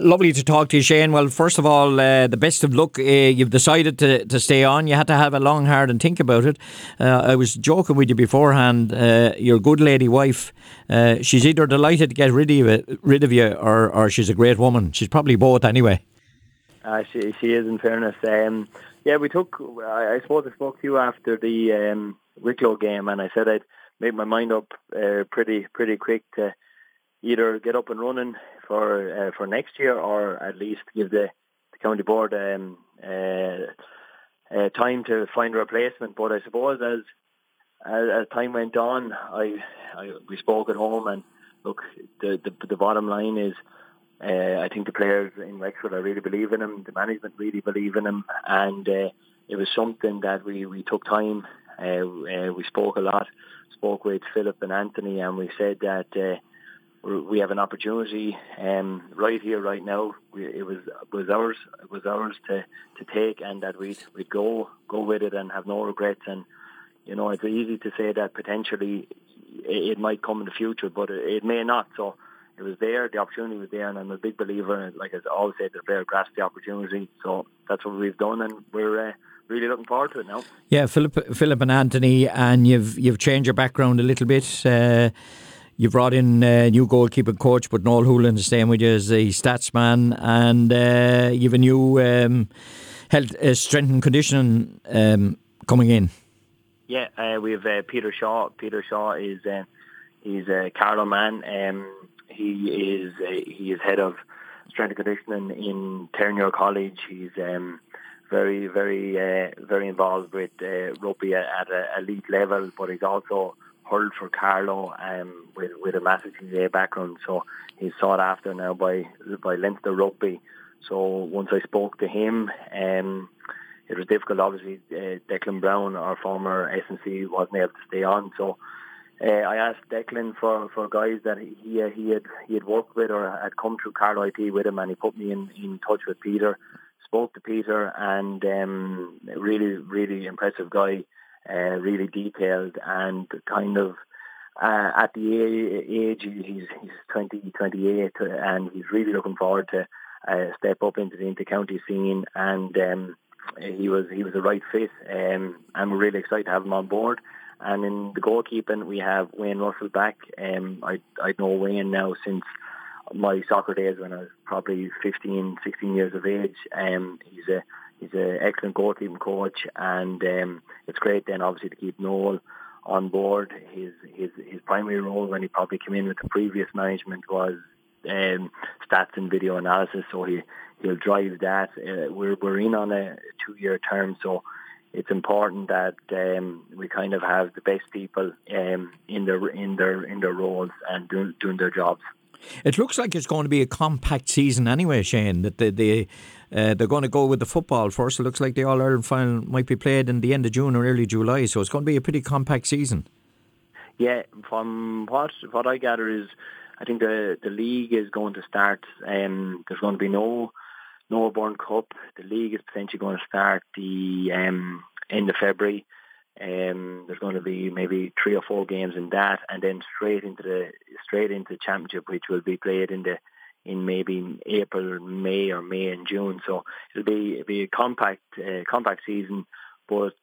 Lovely to talk to you, Shane. Well, first of all, the best of luck. You've decided to stay on. You had to have a long, hard and think about it. I was joking with you beforehand. Your good lady wife, she's either delighted to get rid of you, or she's a great woman. She's probably both anyway. She is, in fairness. Yeah, we took. I suppose I spoke to you after the Wicklow game, and I said I'd made my mind up pretty quick to either get up and running for next year, or at least give the county board time to find a replacement. But I suppose as time went on, we spoke at home, and look, the bottom line is, I think the players in Wexford, I really believe in him. The management really believe in him, and it was something that we took time. We spoke a lot. Spoke with Philip and Anthony, and we said that we have an opportunity right here, right now. It was ours. It was ours to take, and that we'd go with it and have no regrets. And it's easy to say that potentially it might come in the future, but it may not. So it was there. The opportunity was there, and I'm a big believer. Like I always said, the player grasped the opportunity. So that's what we've done, and we're really looking forward to it now. Yeah, Philip and Anthony, and you've changed your background a little bit. You've brought in a new goalkeeping coach, but Noel Hoolan is staying with you as a stats man, and you've a new health, strength and conditioning coming in. Yeah, we have Peter Shaw. Peter Shaw is he's a Carlow man. He is head of strength and conditioning in Terranure College. He's very involved with rugby at an elite level, but he's also hurled for Carlow with a massive GAA background, so he's sought after now by Leinster Rugby. So once I spoke to him, it was difficult. Obviously, Declan Brown, our former S&C, wasn't able to stay on. So I asked Declan for guys that he had worked with or had come through Carlow IT with him, and he put me in touch with Peter. Spoke to Peter, and really impressive guy. Really detailed, and kind of at the age he's 28, and he's really looking forward to step up into the inter-county scene, and he was the right fit, and we're really excited to have him on board. And in the goalkeeping, we have Wayne Russell back. I know Wayne now since my soccer days when I was probably 15, 16 years of age. He's an excellent goalkeeping coach, and it's great then obviously to keep Noel on board. His primary role when he probably came in with the previous management was stats and video analysis, so he'll drive that. We're in on a 2-year term, so it's important that we kind of have the best people in their roles and doing their jobs. It looks like it's going to be a compact season anyway, Shane, that they're going to go with the football first. It looks like the All-Ireland final might be played in the end of June or early July, so it's going to be a pretty compact season. Yeah, from what I gather is, I think the league is going to start, there's going to be no Burn Cup. The league is potentially going to start the end of February. There's going to be maybe 3 or 4 games in that, and then straight into the championship, which will be played in maybe April, May, or May and June. So it'll be a compact season, but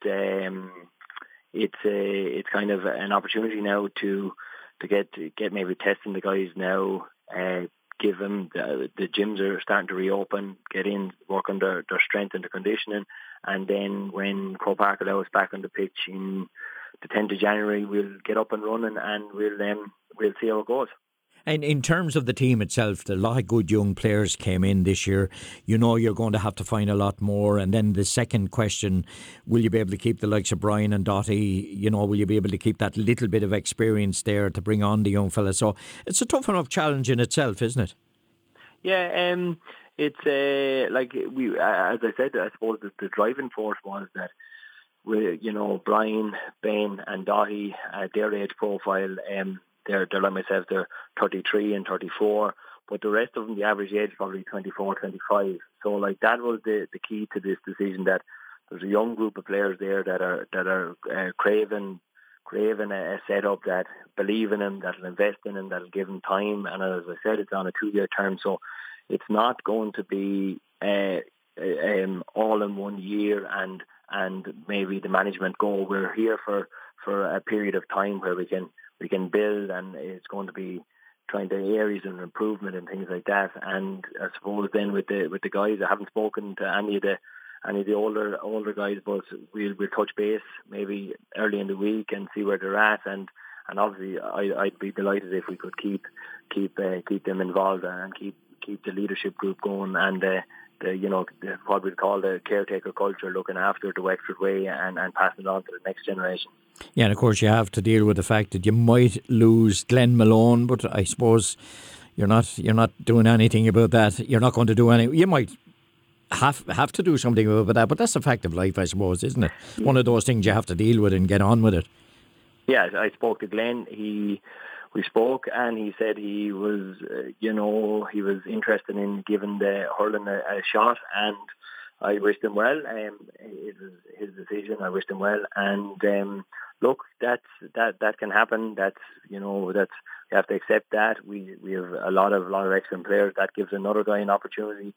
it's kind of an opportunity now to get maybe testing the guys now. Give them the gyms are starting to reopen, get in, work on their strength and their conditioning, and then when Croke Park allows us back on the pitch in the 10th of January, we'll get up and running, and we'll see how it goes. And in terms of the team itself, a lot of good young players came in this year. You know you're going to have to find a lot more. And then the second question, will you be able to keep the likes of Brian and Dottie? You know, will you be able to keep that little bit of experience there to bring on the young fellas? So it's a tough enough challenge in itself, isn't it? Yeah, it's like as I said, I suppose the driving force was that Brian, Ben and Dottie, their age profile, they're like myself, they're 33 and 34, but the rest of them, the average age is probably 24, 25. So like that was the key to this decision, that there's a young group of players there that are craving a setup, that believe in him, that'll invest in him, that'll give him time. And as I said, it's on a 2-year term, so it's not going to be all in 1 year and maybe the management go. We're here for a period of time where we can build, and it's going to be trying to areas of improvement and things like that. And I suppose then with the guys, I haven't spoken to any of the older guys, but we'll touch base maybe early in the week and see where they're at. And obviously, I'd be delighted if we could keep them involved and keep the leadership group going, and what we'd call the caretaker culture, looking after the Wexford way and passing it on to the next generation. Yeah, and of course you have to deal with the fact that you might lose Glenn Malone, but I suppose you're not doing anything about that. You're not going to do any. You might have to do something about that, but that's the fact of life, I suppose, isn't it? One of those things you have to deal with and get on with it. Yeah, I spoke to Glenn. We spoke, and he said he was, he was interested in giving the hurling a shot, and I wished him well. It was his decision. I wished him well, and look, that can happen. You have to accept that. We have a lot of excellent players. That gives another guy an opportunity.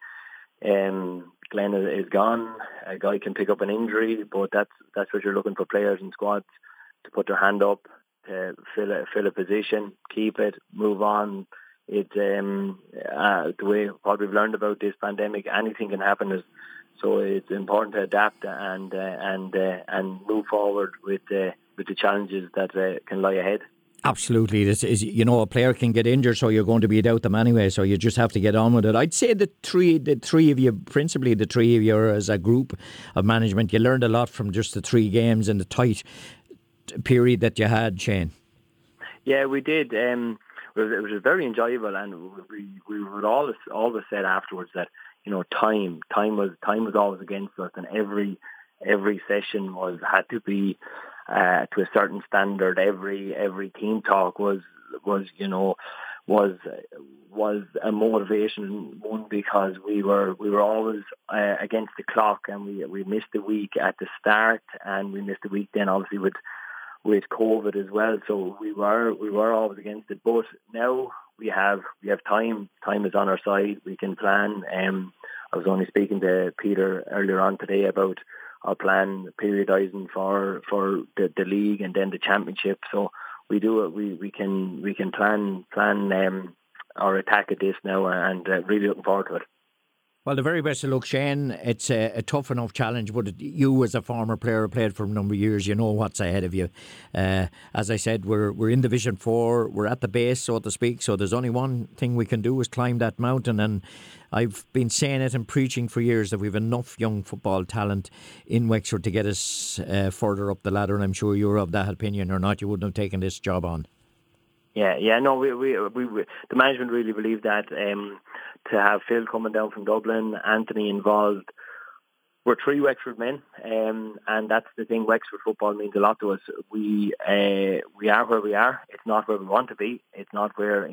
Glenn is gone. A guy can pick up an injury, but that's what you're looking for, players and squads to put their hand up, to fill a position, keep it, move on. It's the way what we've learned about this pandemic. Anything can happen, so it's important to adapt and move forward with the challenges that can lie ahead. Absolutely. This is, a player can get injured, so you're going to be without them anyway, so you just have to get on with it. I'd say the three of you, principally the three of you as a group of management, you learned a lot from just the 3 games and the tight period that you had, Shane. Yeah, we did. It was very enjoyable, and we would always said afterwards that time was always against us, and every session had to be to a certain standard. Every team talk was a motivation one, because we were always against the clock, and we missed the week at the start, and we missed the week then obviously with COVID as well. So we were always against it. But now we have time. Time is on our side. We can plan. I was only speaking to Peter earlier on today about our plan periodising for the league and then the championship. So we do it. We can plan our attack at this now, and really looking forward to it. Well, the very best of luck, Shane. It's a tough enough challenge, but you as a former player who played for a number of years, you know what's ahead of you. As I said, we're in Division 4, we're at the base, so to speak, so there's only one thing we can do is climb that mountain, and I've been saying it and preaching for years that we've enough young football talent in Wexford to get us further up the ladder, and I'm sure you're of that opinion, or not, you wouldn't have taken this job on. Yeah, no, we the management really believe that. To have Phil coming down from Dublin, Anthony involved, we're 3 Wexford men, and that's the thing. Wexford football means a lot to us. We are where we are. It's not where we want to be. It's not where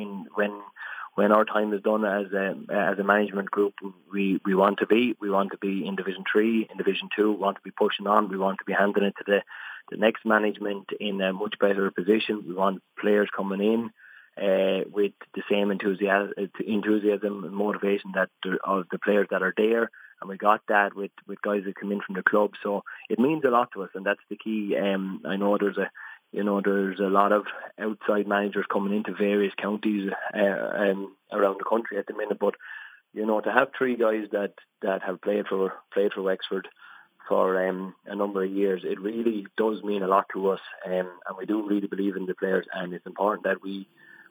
when our time is done as a management group we want to be. We want to be in Division 3, in Division 2. We want to be pushing on. We want to be handing it to the next management in a much better position. We want players coming in with the same enthusiasm and motivation of the players that are there, and we got that with guys that come in from the club. So it means a lot to us, and that's the key. I know there's a lot of outside managers coming into various counties around the country at the minute, but to have 3 guys that have played for Wexford for a number of years, it really does mean a lot to us, and we do really believe in the players, and it's important that we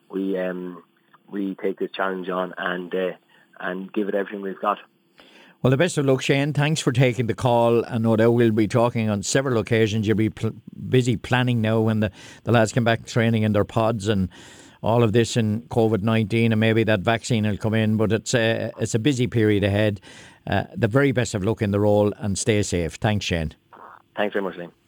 take this challenge on and give it everything we've got. Well, the best of luck, Shane. Thanks for taking the call. I know that we'll be talking on several occasions. You'll be busy planning now when the lads come back training in their pods and all of this in COVID-19, and maybe that vaccine will come in. But it's a busy period ahead. The very best of luck in the role, and stay safe. Thanks, Shane. Thanks very much, Liam.